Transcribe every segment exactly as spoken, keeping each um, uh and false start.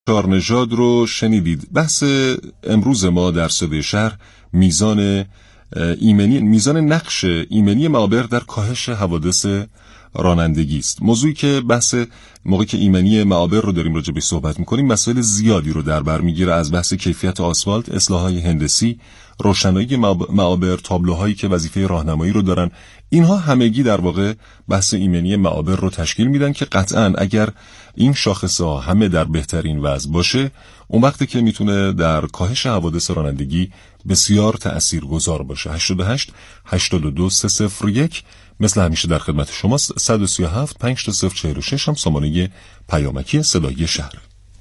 شارنژاد رو شنیدید. بحث امروز ما در صدای شهر میزان ایمنی میزان نقش ایمنی معابر در کاهش حوادث رانندگی است. موضوعی که بحث موقعی که ایمنی معابر رو داریم راجع بهش صحبت می‌کنیم مسائل زیادی رو در بر می‌گیره، از بحث کیفیت آسفالت، اصلاح‌های هندسی، روشنایی معابر، تابلوهایی که وظیفه راهنمایی رو دارن. اینها همگی در واقع بحث ایمنی معابر رو تشکیل میدن که قطعاً اگر این شاخص‌ها همه در بهترین وضع باشه، اون وقتی که میتونه در کاهش حوادث رانندگی بسیار تأثیرگذار باشه. هشت هشت هشت دو سه صفر یک مثل همیشه در خدمت شماست. صد و سی و هفت پنج تا صفر چهل و شش هم سامانه پیامکی صدای شهر.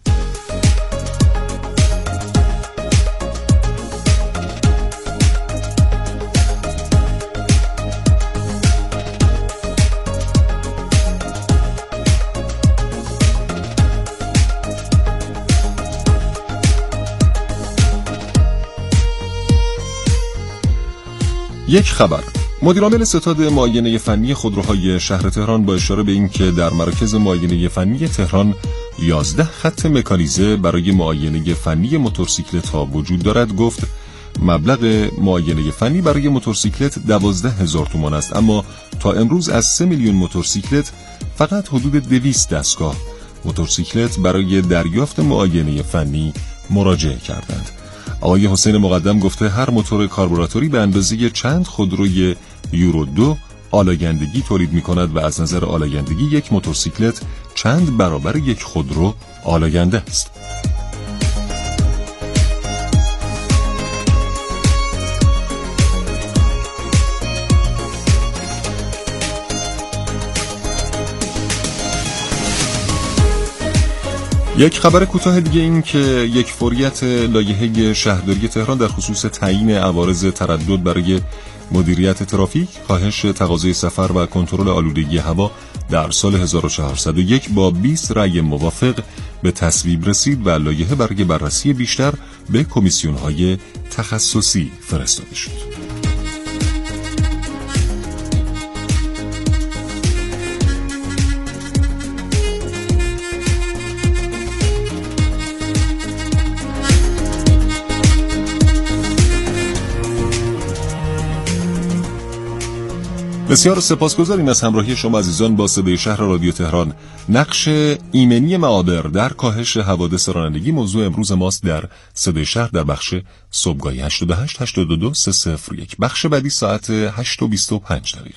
یک خبر: مدیرعامل ستاد معاینه فنی خودروهای شهر تهران با اشاره به اینکه در مراکز معاینه فنی تهران یازده خط مکانیزه برای معاینه فنی موتورسیکلت ها وجود دارد گفت مبلغ معاینه فنی برای موتورسیکلت دوازده هزار تومان است، اما تا امروز از سه میلیون موتورسیکلت فقط حدود دویست دستگاه موتورسیکلت برای دریافت معاینه فنی مراجعه کردند. آقای حسین مقدم گفته هر موتور کاربوراتوری به اندازه چند خودروی یورو دو آلاگندگی تولید می کند و از نظر آلاگندگی یک موتورسیکلت چند برابر یک خودرو آلاگنده است. یک خبر کوتاه دیگه این که یک فوریت لایحه شهرداری تهران در خصوص تعیین عوارض تردد برای مدیریت ترافیک، کاهش تقاضای سفر و کنترل آلودگی هوا در سال هزار و چهارصد و یک با بیست رأی موافق به تصویب رسید و لایحه برای بررسی بیشتر به کمیسیون‌های تخصصی فرستاده شد. بسیار سپاسگزاریم از همراهی شما عزیزان با صدای شهر رادیو تهران. نقش ایمنی معابر در کاهش حوادث رانندگی موضوع امروز ماست در صدای شهر در بخش صبحگاهی. هشت هشت هشت دو سه صفر یک. بخش بعدی ساعت هشت و بیست و پنج دقیقه.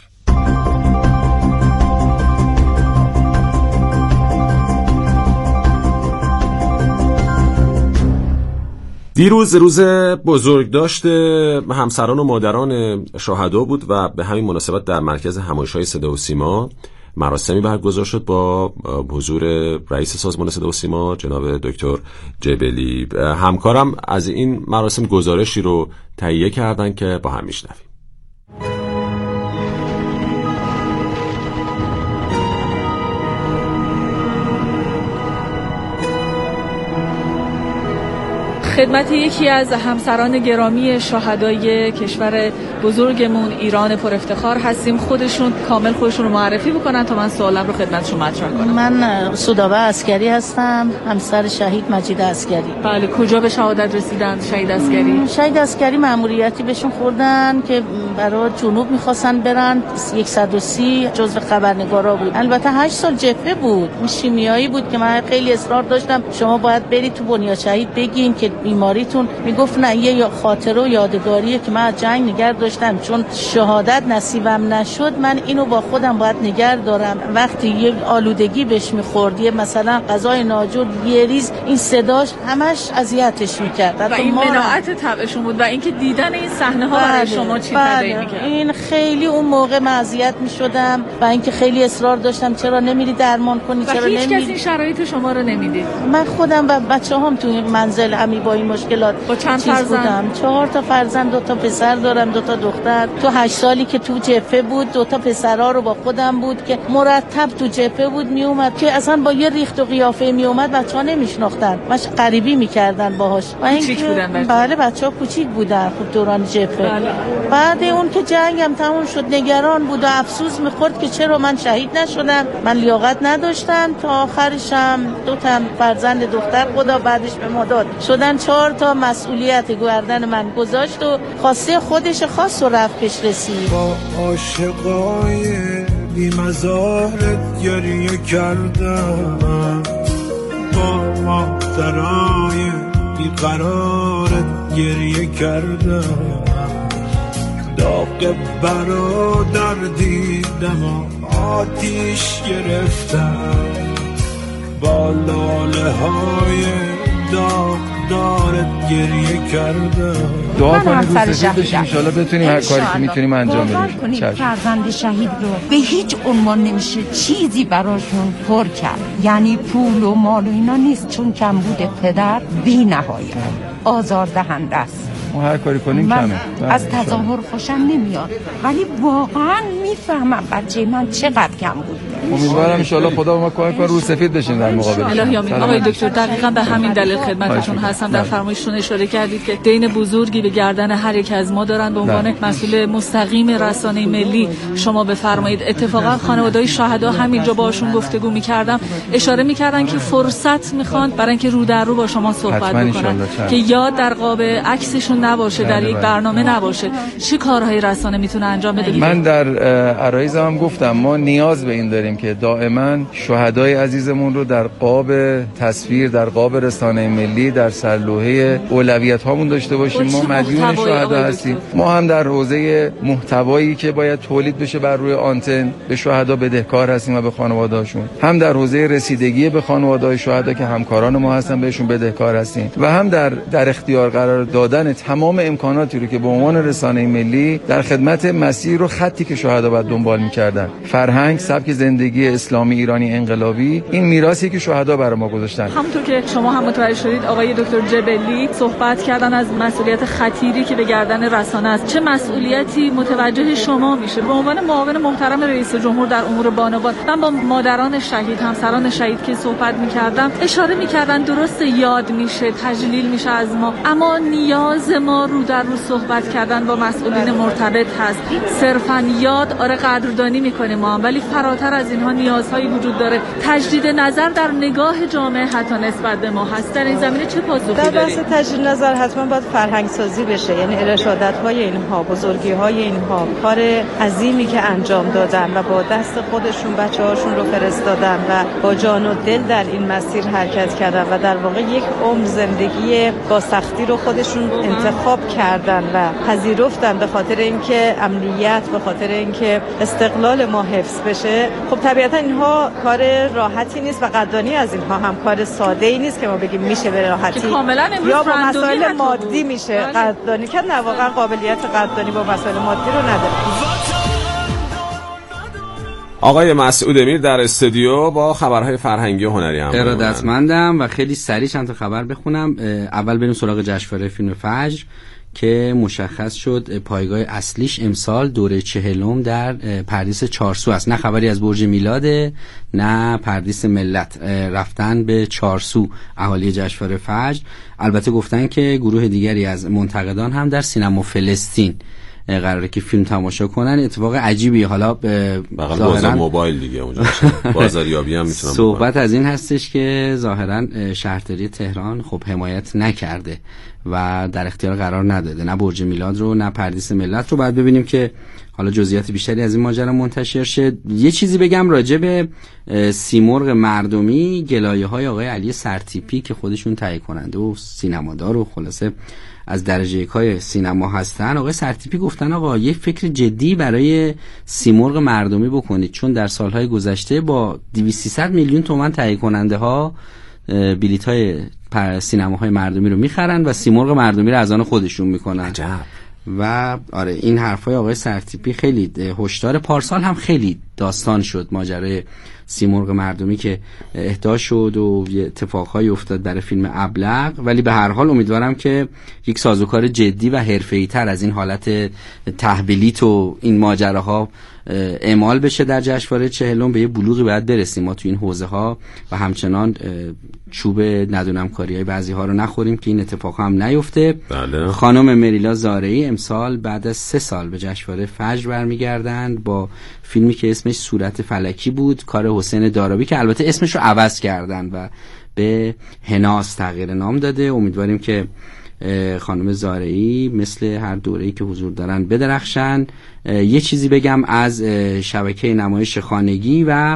دیروز روز بزرگداشت همسران و مادران شهدا بود و به همین مناسبت در مرکز همایش‌های صدا و سیما مراسمی برگزار شد با حضور رئیس سازمان صدا و سیما جناب دکتر جبلی. همکارم از این مراسم گزارشی رو تهیه کردن که با هم میشنویم. خدمت یکی از همسران گرامی شهدای کشور بزرگمون ایران پر افتخار هستیم. خودشون کامل خودشون رو معرفی بکنن تا من سوالم رو خدمتشون مطرح کنم. من سودابه عسکری هستم، همسر شهید مجید عسکری. بله، کجا به شهادت رسیدن شهید عسکری؟ شهید عسکری مأموریتی بهشون خوردن که برای جنوب می‌خواستن برن. صد و سی جزو خبرنگارا بود. البته هشت سال جبهه بود. شیمیایی بود که من خیلی اصرار داشتم شما باید برید تو بنیاد شهید بگین که بیماریتون. میگفت نه، یه خاطره و یادگاریه که من از جنگ نگه داشتم، چون شهادت نصیبم نشد من اینو با خودم باید نگه دارم. وقتی یه آلودگی بهش میخورد، یه مثلا غذای ناجور، یه ریز، این صداش همش اذیتش میکرد و این مناعت طبعشون بود و اینکه دیدن این صحنه ها برای شما چی تداعی میکرد؟ این خیلی اون موقع معذیت میشدم و اینکه خیلی اصرار داشتم چرا نمیری درمان کنی، چرا نمیری. هیچ کس این شرایط شما رو نمیدید؟ من خودم و بچه‌هام تو این منزل همی با این مشکلات. با چند فرزند؟ چهار تا فرزند، دو تا پسر دارم، دو تا دختر. تو هشت سالی که تو جبهه بود دو تا پسرا رو با خودم بود که مرتب تو جبهه بود می اومد که اصلا با یه ریخت و قیافه می اومد بچه‌ها نمیشناختن، مش غریبی میکردن باهاش. کوچیک بودن؟ بله بچه‌ها کوچیک بودن خب دوران جبهه. بله. بعد اون که جنگم تموم شد نگران بود و افسوس میخورد که چرا من شهید نشدم، من لیاقت نداشتم. تا آخرشم دو تا فرزند دختر خدا بعدش به ما داد، شدن چهار تا، مسئولیت گردن من گذاشت و خواسته خودش خاص و رفت پیش رسید. با عاشقای بی‌مزارت گریه کردم، با مادرای بیقرارت گریه کردم، داغ برادر دیدم و آتیش گرفتم، با لاله های داغ دارت گریه کردم. دعا کنید رو سفید بشیم انشالله بتونیم هر کاری که میتونیم انجام بدیم. فرزند شهید رو به هیچ عنوان نمیشه چیزی براشون پر کرد، یعنی پول و مال و اینا نیست، چون کمبود پدر بی نهایت آزار دهنده است. ما هر کاری کنیم من کمه. از تظاهر خوشم نمیاد ولی واقعا میفهمم بچه من چقدر کم بود. امیدوارم ان شاءالله خدا ما کمک کنه رو سفید بشیم در مقابل. الهی آمین. آقای دکتر دقیقاً به همین دلیل خدمتتون هستم. در فرمایشتون اشاره کردید که دین بزرگی به گردن هر یک از ما دارن. به عنوان مسئول مستقیم رسانه ملی شما بفرمایید. اتفاقا خانواده‌های شهدا همینجا باشون گفتگو می‌کردم، اشاره می‌کردن که فرصت می‌خوان برای اینکه رو در رو با شما صحبت بکنن که یاد در قاب عکسشون نباشه، در یک برنامه نباشه. چه کارهای رسانه میتونه انجام بده؟ من در عرایزم هم گفتم ما نیاز به این داریم که دائما شهدای عزیزمون رو در قاب تصویر، در قاب رسانه ملی، در سرلوحه اولویت هامون داشته باشیم. ما مدیون شهدا هستیم. ما هم در حوزه محتوایی که باید تولید بشه بر روی آنتن به شهدا بدهکار هستیم و به خانواده‌هاشون، هم در حوزه رسیدگی به خانواده‌های شهدا که همکاران ما هستن بهشون بدهکار هستیم و هم در در اختیار قرار دادن تمام امکاناتی رو که به عنوان رسانه ملی در خدمت مسیر و خطی که شهدا باید دنبال می‌کردن، فرهنگ، سبک زندگی اسلامی ایرانی انقلابی، این میراثی که شهدا برای ما گذاشتن. همونطور که شما هم متوجه شدید آقای دکتر جبلی صحبت کردن از مسئولیت خطیری که به گردن رسانه است. چه مسئولیتی متوجه شما میشه به عنوان معاون محترم رئیس جمهور در امور بانوان؟ من با مادران شهید، همسران شهید که صحبت می‌کردم اشاره می‌کردن درست یاد میشه، تجلیل میشه از ما، اما نیاز ما رو در رو صحبت کردن با مسئولین مرتبط هست. صرفاً یاد آره قدردانی میکنیم ما، ولی فراتر از اینها نیازهایی وجود داره. تجدید نظر در نگاه جامعه حتی نسبت به ما هست. در این زمینه چه پاسخی دارید؟ در بحث تجدید نظر حتما باید فرهنگ سازی بشه، یعنی ارشادت‌های اینها، بزرگی‌های اینها، کار عظیمی که انجام دادن و با دست خودشون بچه‌هاشون رو فرستادن و با جان و دل در این مسیر حرکت کردن و در واقع یک عمر زندگی با سختی رو خودشون انتخاب کردن و پذیرفتن به خاطر اینکه امنیت، به خاطر اینکه استقلال ما حفظ بشه. خب طبیعتا اینها کار راحتی نیست و قدردانی از اینها هم کار ساده ای نیست که ما بگیم میشه به راحتی یا با مسائل مادی میشه قدردانی کرد. نه واقعا قابلیت قدردانی با مسائل مادی رو نداره. آقای مسعود امیر در استودیو با خبرهای فرهنگی و هنری هم ارادتمندم و خیلی سریع چند تا خبر بخونم. اول بریم سراغ جشنواره فیلم فجر که مشخص شد پایگاه اصلیش امسال دوره چهلم در پردیس چارسو است. نه خبری از برج میلاده نه پردیس ملت، رفتن به چارسو اهالی جشنواره فجر. البته گفتن که گروه دیگری از منتقدان هم در سینما فلسطین قراره که فیلم تماشا کنن. اتفاق عجیبی، حالا ظاهرا موبایل دیگه اونجا بازاریابی هم میتونن. صحبت از این هستش که ظاهرا شهرداری تهران خب حمایت نکرده و در اختیار قرار نداده نه برج میلاد رو نه پردیس ملت رو. بعد ببینیم که حالا جزئیات بیشتری از این ماجرا منتشر شه. یه چیزی بگم راجع به سیمرغ مردمی، گلایه‌های آقای علی سرتیپی که خودشون تهیه کننده و سینمادار و خلاصه از درجه یکای سینما هستن. آقای سرتیپی گفتن آقا یک فکر جدی برای سیمرغ مردمی بکنید، چون در سالهای گذشته با دویست سیصد میلیون تومان تهیه کننده ها بلیط‌های سینماهای مردمی رو میخرن و سیمرغ مردمی رو از آن خودشون میکنن. عجب. و آره این حرفای آقای سرتیپی خیلی هشدار. پارسال هم خیلی داستان شد ماجرای سیمرغ مردمی که اهدا شد و اتفاقهایی افتاد برای فیلم ابلق، ولی به هر حال امیدوارم که یک سازوکار جدی و حرفه‌ای تر از این حالت تحویلیت و این ماجراها اعمال بشه در جشنواره چهلم. به یه بلوغی باید برسیم ما تو این حوزه ها و همچنان چوب ندونم کاری های بعضی ها رو نخوریم که این اتفاق هم نیفته. بله. خانم مریلا زارعی امسال بعد از سه سال به جشنواره فجر برمیگردند با فیلمی که اسمش صورت فلکی بود، کار حسین دارابی که البته اسمش رو عوض کردن و به هناس تغییر نام داده. امیدواریم که خانم زارعی مثل هر دوره‌ای که حضور دارن بدرخشن. یه چیزی بگم از شبکه نمایش خانگی و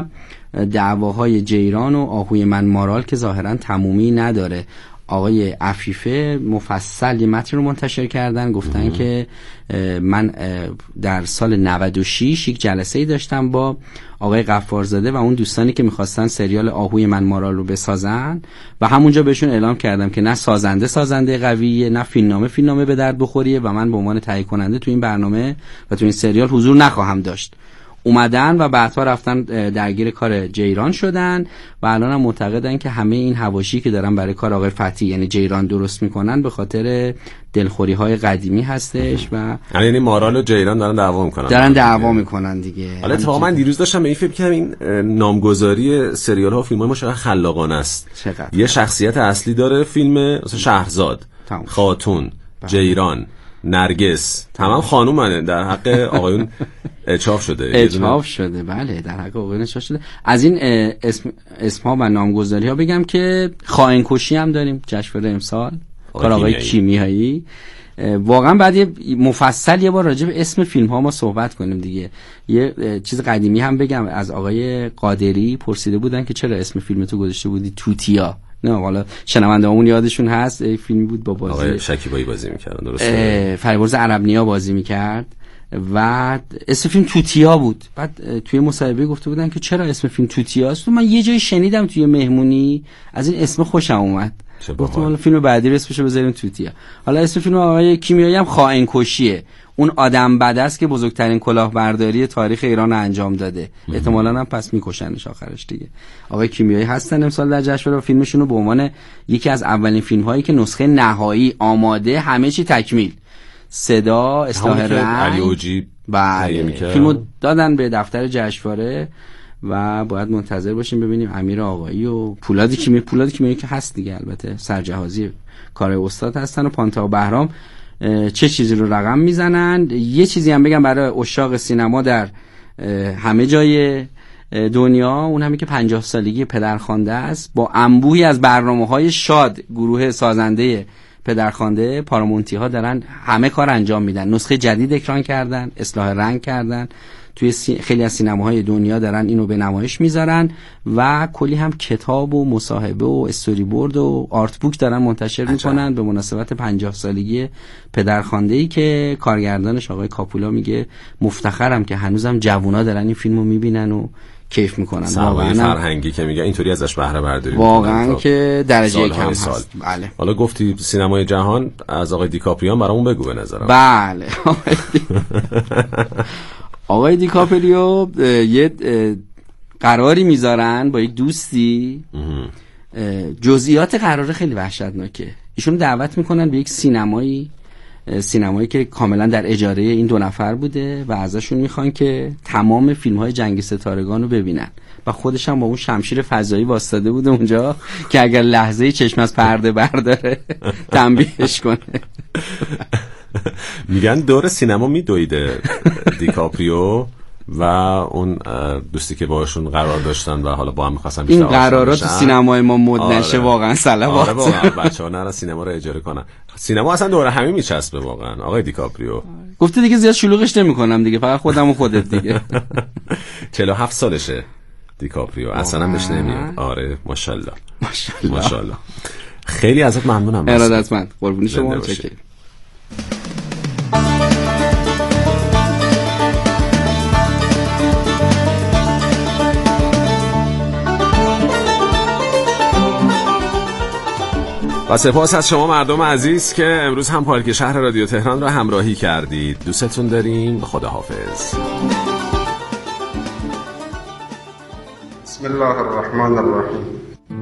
دعواهای جیران و آهوی من مارال که ظاهرا تمومی نداره. آقای عفیفه مفصل یه متن رو منتشر کردن، گفتن ام. که من در سال نود و شش یک جلسه‌ای داشتم با آقای غفارزاده و اون دوستانی که میخواستن سریال آهوی من مارال رو بسازن و همونجا بهشون اعلام کردم که نه سازنده سازنده قویه، نه فیلمنامه فیلمنامه به درد بخوریه و من به عنوان تهیه کننده تو این برنامه و تو این سریال حضور نخواهم داشت. اومدن و بعدها رفتن درگیر کار جیران شدن و الان هم معتقدن که همه این حواشی که دارن برای کار آقای فتحی یعنی جیران درست میکنن به خاطر دلخوری های قدیمی هستش و یعنی مارال و جیران دارن دعوا میکنن دارن دعوا میکنن دیگه. حالا اتفاقا من دیروز داشتم به این فکر کردم این نامگذاری سریال ها و فیلم های ما چقدر خلاقانه است. چقدر یه شخصیت اصلی داره فیلم، مثلا شهرزاد، خاتون، جیران، نرگس، تمام خانومانه در حق آقایون اچاف شده اچاف شده بله در حق آقایون اچاف شده. از این اسم اسمها و نامگذاری ها بگم که خائن کشی هم داریم جشنواره امسال، کار آقای کیمیایی. واقعا بعد یه مفصل یه بار راجع به اسم فیلم ها ما صحبت کنیم دیگه. یه چیز قدیمی هم بگم، از آقای قادری پرسیده بودن که چرا اسم فیلم تو گذاشته بودی توتیا. نه حالا شنوندهامون یادشون هست این فیلمی بود با بازی آقای شکیبایی بازی می‌کرد، درسته؟ فریبرز عربنیا بازی می‌کرد و اسم فیلم توتیا بود. بعد توی مصاحبه گفته بودن که چرا اسم فیلم توتیاست. من یه جایی شنیدم توی مهمونی از این اسم خوشم اومد، گفتم حالا فیلم بعدی اسمشو بذاریم توتیا. حالا اسم فیلم آقای کیمیایی هم خائن کشیه. اون آدم بد است که بزرگترین کلاهبرداری تاریخ ایران رو انجام داده، احتمالاً هم پس میکشنش آخرش دیگه. آقای کیمیایی هستن امسال در جشنواره و فیلمشون رو به عنوان یکی از اولین فیلم‌هایی که نسخه نهایی آماده، همه چی تکمیل، صدا، اصلاح رنگ، علی اوجی بله فیلمو دادن به دفتر جشنواره و باید منتظر باشیم ببینیم امیر آقایی و پولاد کیمیایی پولاد کیمیایی که هست دیگه، البته سرجهازی کار استاد هستن و پانتا و بهرام چه چیزی رو رقم میزنن. یه چیزی هم بگم برای عشاق سینما در همه جای دنیا، اون همین که پنجاه سالگی پدرخوانده است. با انبوهی از برنامه‌های شاد گروه سازنده پدرخوانده پارامونتی ها دارن همه کار انجام میدن، نسخه جدید اکران کردن، اصلاح رنگ کردن، توی سی... خیلی از سینماهای دنیا دارن اینو به نمایش میذارن و کلی هم کتاب و مصاحبه و استوری بورد و آرت بوک دارن منتشر میکنن به مناسبت پنجاه سالگی پدرخوانده‌ای که کارگردانش آقای کاپولا میگه مفتخرم که هنوزم جوونا دارن این فیلمو میبینن و کیف میکنن. واقعا فرهنگی که میگه اینطوری ازش بهره برداری واقعا که درجه کم هست. بله. حالا گفتی سینمای جهان، از آقای دیکاپریان برامون بگو به نظرم. بله. آقای دیکاپریو یه قراری میذارن با یک دوستی، جزئیات قرار خیلی وحشتناکه. ایشون دعوت میکنن به یک سینمایی سینمایی که کاملا در اجاره این دو نفر بوده و ازشون میخوان که تمام فیلم های جنگ ستارگان رو ببینن و خودش هم با اون شمشیر فضایی واسطاده بوده اونجا که اگر لحظه‌ای چشم از پرده برداره تنبیهش کنه. میگن دور سینما میدویده دیکاپریو و اون دوستی که باشون قرار داشتن و حالا با هم می‌خواستن بیشتر این قرارات تو سینمای ما مد آره. نشه واقعا صلوات. آره واقعا بچه‌ها نرا سینما رو اجاره کنن. سینما اصلا دور همین میچسبه واقعا. آقای دیکاپریو گفته دیگه زیاد شلوغش نمی‌کنم دیگه، فقط خودم و خودت دیگه. چهل و هفت سالشه دیکاپریو، اصلا هم بهش نمیاد. آره ماشاءالله ماشاءالله ماشاءالله. خیلی ازت ممنونم. ارادتمند، قربون شما. چکر. و سپاس از شما مردم عزیز که امروز هم پارک شهر رادیو تهران را همراهی کردید. دوستتون داریم. خداحافظ. بسم الله الرحمن الرحیم.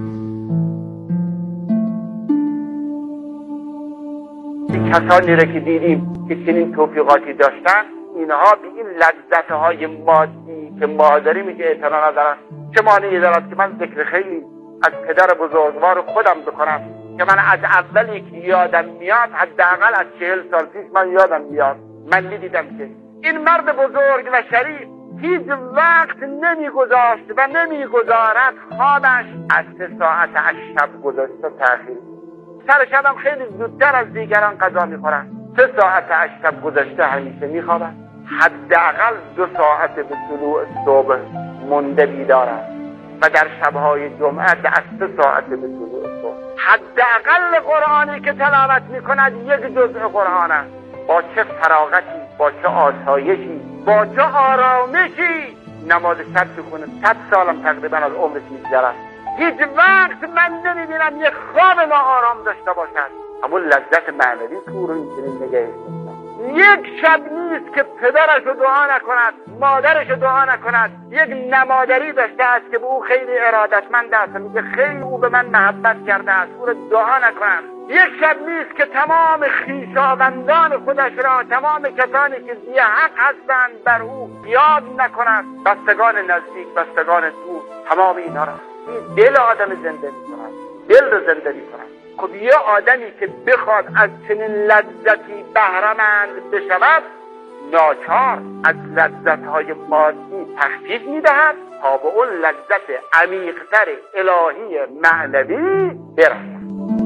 کسانی را که دیدیم که چنین توفیقاتی داشتن، اینها به این لذت‌های مادی که ما داریم که اعتنا ندارن. چه مانعی دارد که من ذکر خیلی از پدر بزرگوار خودم بکنم که من از اولی که یادم میاد، حداقل از چهل سال پیش من یادم میاد، من میدیدم که این مرد بزرگ و شریف هیچ وقت نمیگذاشت و نمیگذارد خوابش از سه ساعت از شب گذاشته تأخیر. سر شبم خیلی زودتر از دیگران غذا میخورن. سه ساعت از شب گذاشته همیشه میخوابن. حداقل دو ساعت به طلوع صبح مونده بیدارن و در شبهای جمعه از سه ساعت به طلوع صبح. حداقل قرآنی که تلاوت میکند یک جزء قرآن است. با چه فراغتی، با چه آسایشی، با چه آرامشی نماز شب میکنه. صد سالم تقریبا از عمرش میگذرد. هیچ وقت من نمیبینم یک خواب ناآرام داشته باشد. همون لذت معنوی که او رو اینچنین نگهش داشتن. یک شب نیست که پدرش رو دعا نکند، مادرش رو دعا نکند. یک نمادری داشته است که به او خیلی ارادتمند است، میگه خیلی او به من محبت کرده است، او رو دعا نکنم. یک شب نیست که تمام خویشاوندان خودش را، تمام کسانی که ذی حق هستند بر او یاد نکند. بستگان نزدیک، بستگان دور، تمام اینا را دل آدم زنده می‌کند، دل رو زنده می‌کند. خب یه آدمی که بخواد از چنین لذتی بهره‌مند بشود، ناچار از لذت‌های مادی تخفیف می‌دهد تا به اون لذت عمیق‌تر الهی معنوی برسد.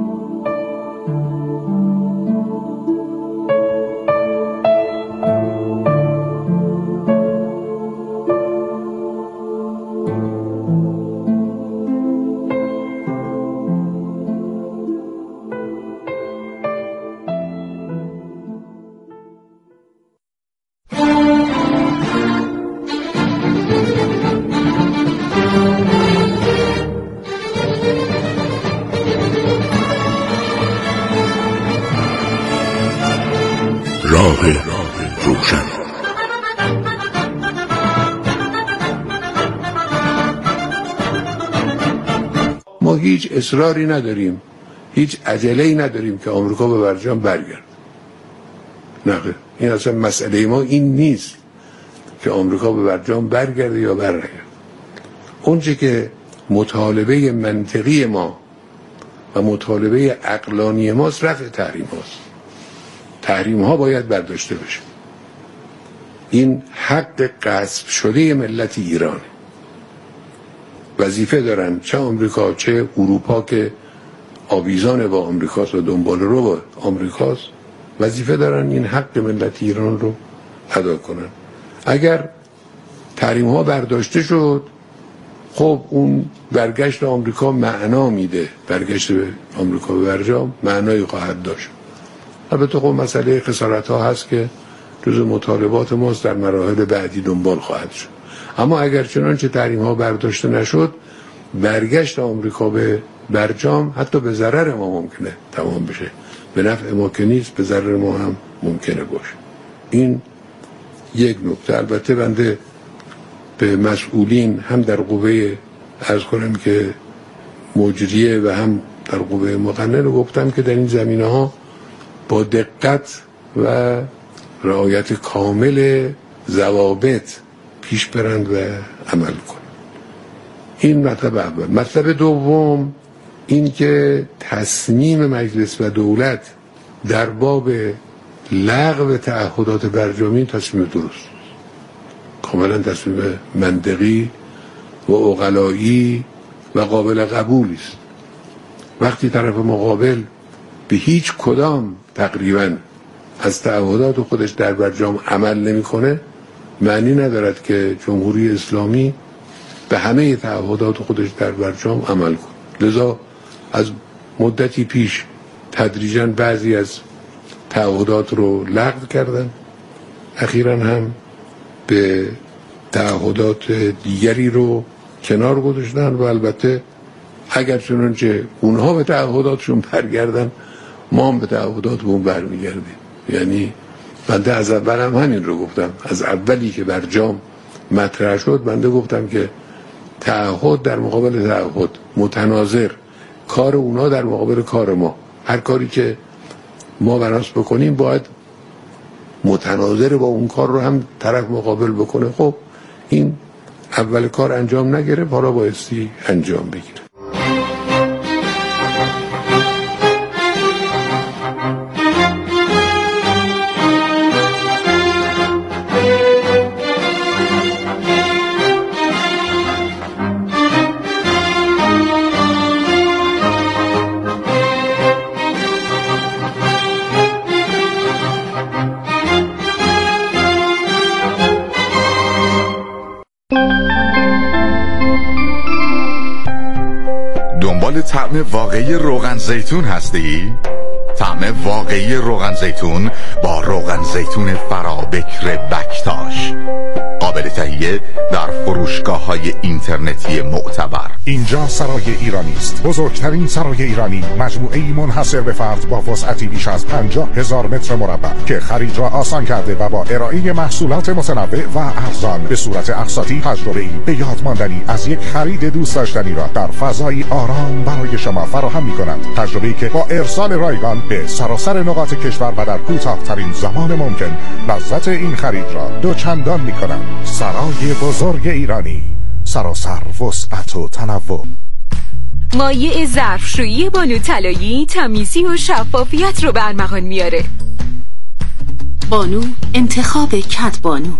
روشن. ما هیچ اصراری نداریم، هیچ عجله‌ای نداریم که آمریکا به برجام برگرد. نه، این اصلا مسئله ما این نیست که آمریکا به برجام برگرده یا برنگرده. اونچه که مطالبه منطقی ما و مطالبه عقلانی ماست رفع تحریم هاست. تحریم ها باید برداشته بشه. این حق غصب شده ملت ایرانه. وظیفه دارن چه آمریکا چه اروپا که آویزان با آمریکاست و دنبال رو با آمریکاست، وظیفه دارن این حق ملت ایران رو ادا کنن. اگر تحریم ها برداشته شد، خب اون برگشت آمریکا معنا میده. برگشت به آمریکا به برجام معنایی خواهد داشت. البته خب مسئله خسارت ها هست که جز مطالبات ماست، در مراحل بعدی دنبال خواهد شد. اما اگر چنانچه تحریم ها برداشته نشد، برگشت آمریکا به برجام حتی به ضرر ما ممکنه تمام بشه. به نفع ما که نیست، به ضرر ما هم ممکنه باشه. این یک نکته. البته بنده به مسئولین هم در قوه عرض کنم که مجریه و هم در قوه مقننه گفتم که در این زمینه ها با دقت و رعایت کامل ضوابط پیش برند و عمل کنند. این مطلب اول. مطلب دوم این که تصمیم مجلس و دولت در باب لغو تعهدات برجامی تصمیم درست، کاملا تصمیم منطقی و عقلایی و قابل قبولی است. وقتی طرف مقابل به هیچ کدام تقریبا از تعهدات خودش در برجام عمل نمیکنه، معنی ندارد که جمهوری اسلامی به همه تعهدات خودش در برجام عمل کنه. لذا از مدتی پیش تدریجاً بعضی از تعهدات رو لغو کردن، اخیراً هم به تعهدات دیگری رو کنار گذاشتن و البته اگر چنانچه اونها به تعهداتشون برگردن، ما هم به تعهداتمون برمیگردیم. یعنی بنده از اول هم همین رو گفتم. از اولی که برجام مطرح شد بنده گفتم که تعهد در مقابل تعهد، متناظر، کار اونا در مقابل کار ما. هر کاری که ما براش بکنیم باید متناظر با اون کار رو هم طرف مقابل بکنه. خب این اول کار انجام نگرفت، حالا بایستی انجام بگیره. طعم واقعی روغن زیتون هستی؟ طعم واقعی روغن زیتون با روغن زیتون فرابکر بکتاش، قابل تهیه در فروشگاه‌های اینترنتی معتبر. اینجا سرای ایرانی است، بزرگترین سرای ایرانی، مجموعه‌ای منحصر به فرد با وسعتی بیش از پنجاه هزار متر مربع که خرید را آسان کرده و با ارائه محصولات متنوع و ارزان به صورت اقساطی تجربه‌ای به یاد ماندنی از یک خرید دوست داشتنی را در فضایی آرام برای شما فراهم می‌کند. تجربه‌ای که با ارسال رایگان به سراسر نقاط کشور و در کوتاه‌ترین زمان ممکن لذت این خرید را دوچندان می‌کند. سرای بزرگ ایرانی، سراسر وسعت و تنوع. مایع ظرفشویی بانو طلایی تمیزی و شفافیت رو به ارمغان میاره. بانو، انتخاب کت بانو.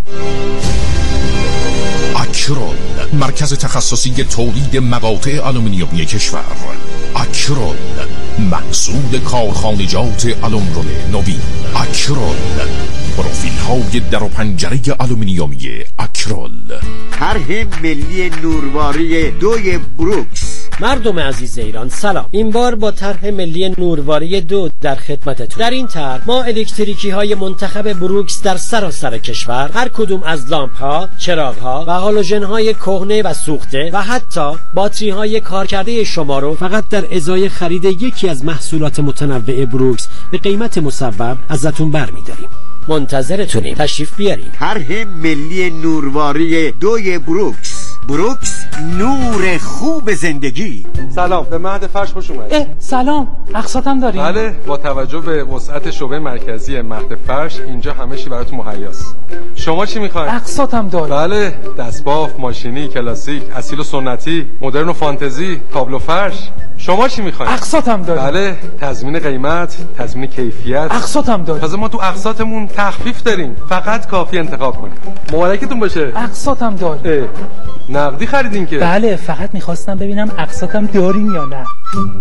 اکرول، مرکز تخصصی تولید مقاطع آلومینیومی کشور. اکرول، محصول کارخانجات آلومرول نوین. اکرول، پروفیل های در و پنجره آلومینیومی اکرول. طرح ملی نورواری دوی بروکس. مردم عزیز ایران سلام. این بار با طرح ملی نورواری دو در خدمتتون. در این طرح ما الکتریکی های منتخب بروکس در سراسر کشور، هر کدوم از لامپ ها، چراغ ها و هالوژن های کهنه و سوخته و حتی باتری های کارکرده شما رو فقط در ازای خرید یکی از محصولات متنوع بروکس به قیمت مصور ازتون برمی‌داریم. منتظرتونیم، تشریف بیارید. طرح ملی نورواری دوی بروکس. بروکس، نور خوب زندگی. سلام، به مهد فرش خوش اومدید. سلام، اقساطم داریم؟ بله، با توجه به وسعت شعبه مرکزی مهد فرش اینجا همه چی براتون مهیاست. شما چی میخواید؟ اقساطم داریم. بله، دستباف، ماشینی، کلاسیک، اصیل و سنتی، مدرن و فانتزی، تابلو فرش. شما چی میخواید؟ اقساطم داریم. بله، تضمین قیمت، تضمین کیفیت. اقساطم داریم. تازه ما تو اقساطمون تخفیف داریم. فقط کافی انتخاب کنید. مبارکتون باشه. اقساطم داریم. نقدی خریدین که؟ بله، فقط میخواستم ببینم اقساطم داریم یا نه.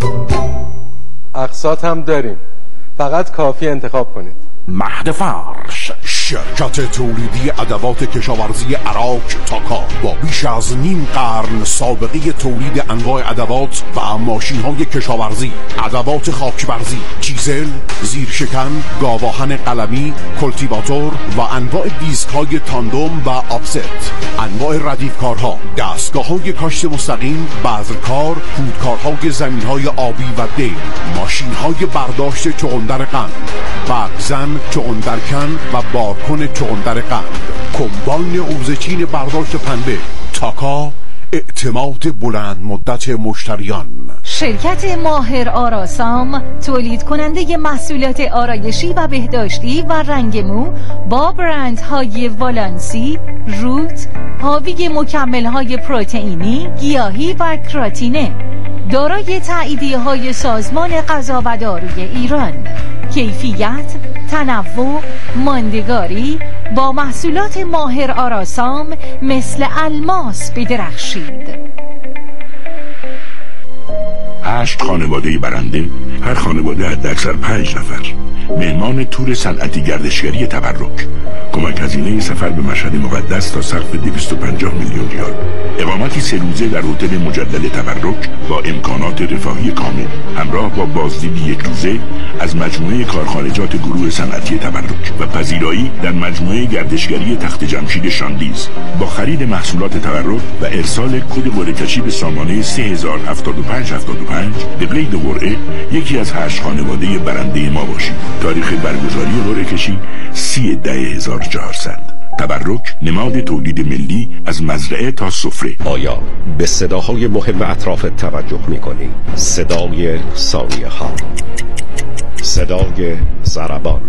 اقساط هم داریم، فقط کافی انتخاب کنید. مهد فرش، شرکت تولیدی ادوات کشاورزی عراق تاکا با بیش از نیم قرن سابقه تولید انواع ادوات و ماشین های کشاورزی، ادوات خاکبرزی، چیزل، زیرشکن، گاواهن قلمی، کلتیواتور و انواع دیسک های تاندوم و آفست، انواع ردیفکارها، دستگاه های کاشت مستقیم، بذرکار، پودکارهای زمین های آبی و دیر، ماشین های برداشت چغندر قند، برگزن، چغندرکن و بارکن چغندر قند، کمباین اوزچین برداشت پنبه. تاکا، اعتماد بلند مدت مشتریان. شرکت ماهر آراسام، تولید کننده محصولات آرایشی و بهداشتی و رنگ مو با برندهای والانسی، روت، حاوی مکمل‌های پروتئینی، گیاهی و کراتینه، دارای تاییدیه های سازمان غذا و داروی ایران. کیفیت، تنوع، ماندگاری، با محصولات ماهر آراسام مثل الماس بدرخشید. هشت خانواده برنده، هر خانواده حداکثر پنج نفر، مهمان تور صنعتی گردشگری تبرک، کمک هزینه سفر به مشهد مقدس تا صرف دویست و پنجاه میلیون ریال، اقامتی سه روزه در هتل مجلل تبرک با امکانات رفاهی کامل، همراه با بازدید یک روزه از مجموعه کارخانجات گروه صنعتی تبرک و پذیرایی در مجموعه گردشگری تخت جمشید شاندیز. با خرید محصولات تبرک و ارسال کد قرعه کشی به سامانه سه هزار هفتاد و پنج هفتاد و پنج به قید قرعه یکی از هشت خانواده برنده ما باشید. تاریخ برگزاری قرعه کشی سی ده هزار و چهارصد. تبرک نماد تولید ملی از مزرعه تا سفره. آیا به صداهای مهم اطراف توجه می‌کنی؟ صدای ثانیه ها، صدای ضربان،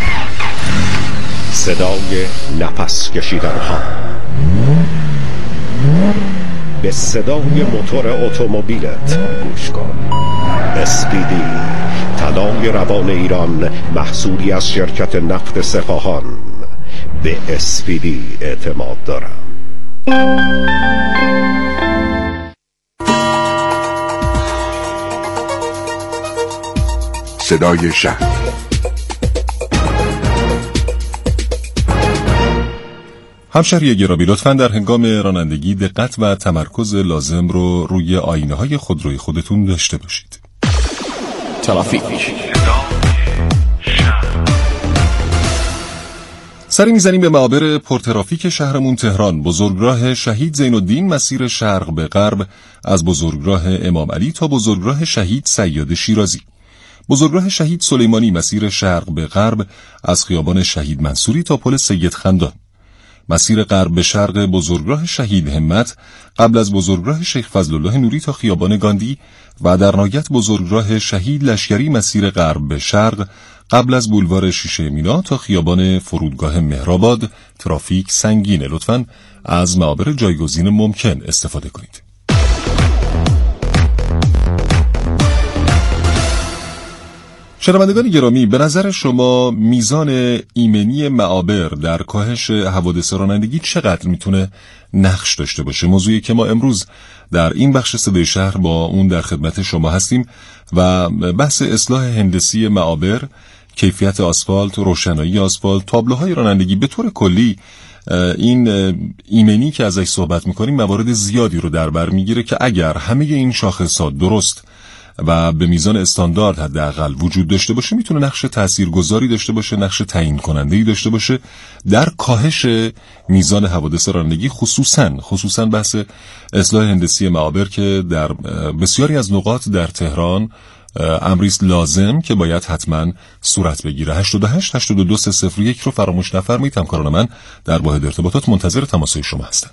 صدای نفس کشیدن ها، به صدای موتور اتومبیلت گوش کن. اسپیدی، طلای روان ایران، محصولی از شرکت نفت سپاهان. به اسپیدی اعتماد دارم. صدای شهر. همشهری گرامی، لطفاً در هنگام رانندگی دقت و تمرکز لازم رو روی آینه‌های خودروی خودتون داشته باشید. ترافیک. سری میزنیم به معابر پرترافیک شهرمون تهران. بزرگراه شهید زین الدین مسیر شرق به غرب از بزرگراه امام علی تا بزرگراه شهید صیاد شیرازی. بزرگراه شهید سلیمانی مسیر شرق به غرب از خیابان شهید منصوری تا پل سید خندان. مسیر غرب به شرق بزرگراه شهید همت قبل از بزرگراه شیخ فضلالله نوری تا خیابان گاندی و در نهایت بزرگراه شهید لشکری مسیر غرب به شرق قبل از بولوار شیشه مینا تا خیابان فرودگاه مهرآباد. ترافیک سنگینه، لطفاً از معابر جایگزین ممکن استفاده کنید. شنوندگان گرامی، به نظر شما میزان ایمنی معابر در کاهش حوادث رانندگی چقدر میتونه نقش داشته باشه؟ موضوعی که ما امروز در این بخش صدای شهر با اون در خدمت شما هستیم و بحث اصلاح هندسی معابر، کیفیت آسفالت، روشنایی آسفالت، تابلوهای رانندگی، به طور کلی این ایمنی که ازش صحبت میکنیم موارد زیادی رو در بر میگیره که اگر همه این شاخصات درست و به میزان استاندارد حداقل وجود داشته باشه میتونه نقش تاثیرگذاری داشته باشه، نقش تعیین کننده‌ای داشته باشه در کاهش میزان حوادث رانندگی، خصوصا خصوصا بحث اصلاح هندسی معابر که در بسیاری از نقاط در تهران امریست لازم که باید حتما صورت بگیره. هشتاد و هشت هشتاد و دو سه صفر یک رو فراموش نفرمایید. همکاران من در واحد ارتباطات منتظر تماسهای شما هستند.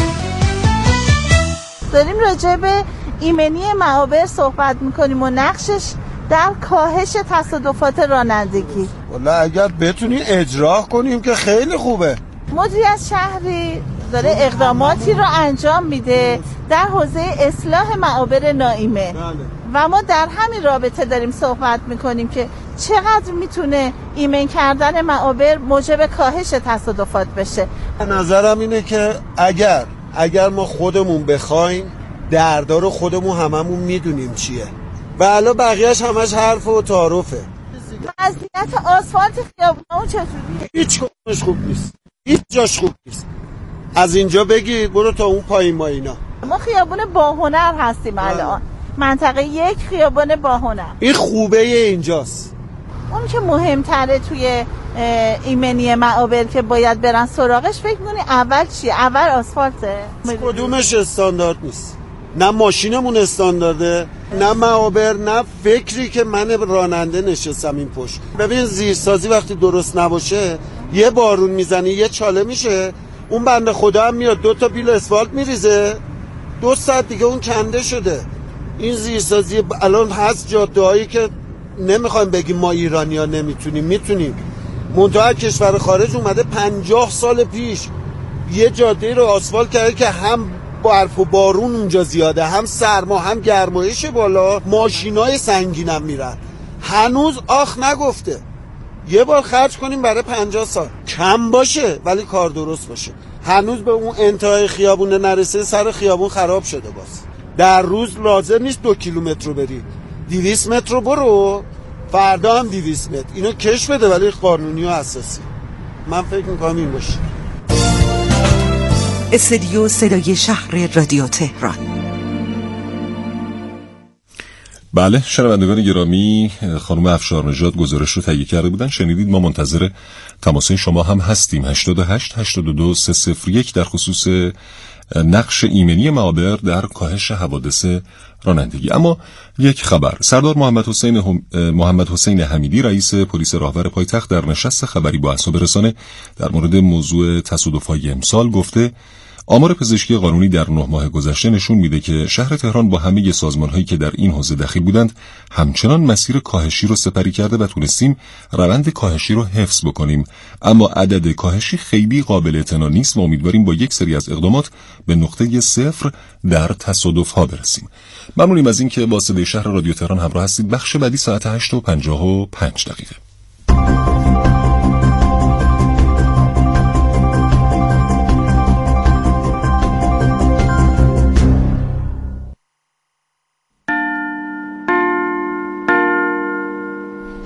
داریم راجع به ایمنی معابر صحبت میکنیم و نقشش در کاهش تصادفات رانندگی. والا اگر بتونی اجرا کنیم که خیلی خوبه. مدیریت شهری داره اقداماتی رو انجام میده در حوزه اصلاح معابر ناایمن و ما در همین رابطه داریم صحبت میکنیم که چقدر میتونه ایمن کردن معابر موجب کاهش تصادفات بشه. نظرم اینه که اگر اگر ما خودمون بخوایم دردار خودمون هممون میدونیم چیه و الان بقیهش همش حرف و تعارفه. وضعیت آسفالت خیابونمون چطوریه؟ هیچ کدومش خوب نیست، هیچ جاش خوب نیست. از اینجا بگیر برو تا اون پایین ما اینا. ما خیابون باهنر هستیم الان، منطقه یک خیابان باهنر. این خوبه اینجاست. اون که مهمتره توی ایمنی معابر که باید برن سراغش، فکر می‌کنی اول چیه؟ اول آسفالته؟ کدومش استاندارد نیست. نه ماشینمون استاندارده، نه معابر، نه فکری که من راننده نشستم این پشت. ببین زیرسازی وقتی درست نباشه یه بارون میزنی یه چاله میشه، اون بنده خدا هم میاد دو تا بیل اسفالت میریزه، دو ساعت دیگه اون کنده شده. این زیرسازی الان هست جاده‌هایی که نمیخوایم بگیم ما ایرانی‌ها نمیتونیم، میتونیم. منتها کشور خارج اومده پنجاه سال پیش یه جاده رو آسفالت کرده که هم برف و بارون اونجا زیاده، هم سرما، هم گرمایش بالا، ماشینای سنگین هم میرن. هنوز آخ نگفته. یه بار خرج کنیم برای پنجاه سال، کم باشه ولی کار درست باشه. هنوز به اون انتهای خیابون نرسه، سر خیابون خراب شده. باز در روز لازم نیست دو کیلومتر رو بری، دویست متر رو برو، فردا هم دویست متر. اینو کش بده ولی قانونی و اساسی. من فکر میکنم این باشه. استودیو صدای شهر رادیو تهران. بله شنوندگان گرامی، خانم افشارنژاد گزارش رو تهیه کرده بودن، شنیدید. ما منتظر تماسه شما هم هستیم. هشتاد و هشت هشتاد و دو سه صفر یک در خصوص نقش ایمنی معابر در کاهش حوادث رانندگی. اما یک خبر: سردار محمد حسین هم... محمد حسین حمیدی رئیس پلیس راهور پایتخت در نشست خبری با اصحاب رسانه در مورد موضوع تصادف‌های امسال گفته آمار پزشکی قانونی در نه ماه گذشته نشون میده که شهر تهران با همه سازمان‌هایی که در این حوزه دخیل بودند همچنان مسیر کاهشی رو سپری کرده و تونستیم روند کاهشی رو حفظ بکنیم، اما عدد کاهشی خیلی قابل اعتنا نیست و امیدواریم با یک سری از اقدامات به نقطه صفر در تصادف‌ها برسیم. ممنونیم از اینکه با صدای شهر رادیو تهران همراه هستید. بخش بعدی ساعت هشت و پنجاه و پنج دقیقه.